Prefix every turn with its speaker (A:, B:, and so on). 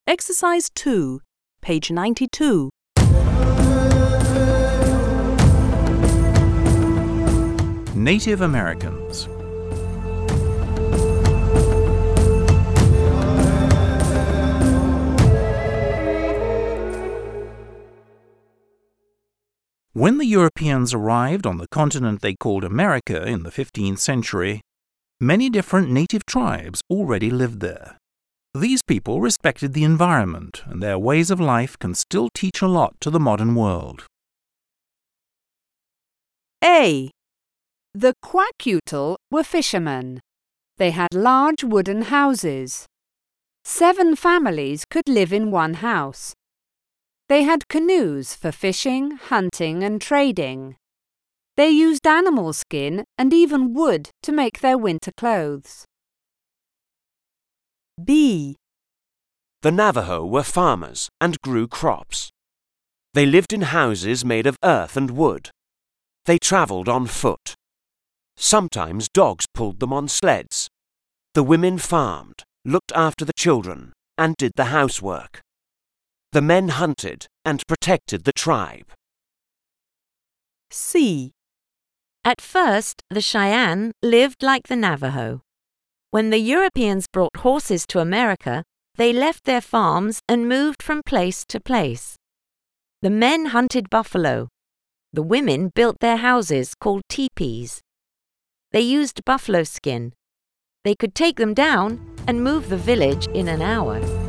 A: Exercise 2, page 92.
B: Native Americans. When the Europeans arrived on the continent they called America in the 15th century, many different native tribes already lived there. These people respected the environment, and their ways of life can still teach a lot to the modern world.
C: A. The Kwakiutl were fishermen. They had large wooden houses. 7 families could live in one house. They had canoes for fishing, hunting and trading. They used animal skin and even wood to make their winter clothes.
A: B.
D: The Navajo were farmers and grew crops. They lived in houses made of earth and wood. They travelled on foot. Sometimes dogs pulled them on sleds. The women farmed, looked after the children, and did the housework. The men hunted and protected the tribe.
A: C.
E: At first, the Cheyenne lived like the Navajo. When the Europeans brought horses to America, they left their farms and moved from place to place. The men hunted buffalo. The women built their houses called teepees. They used buffalo skin. They could take them down and move the village in an hour.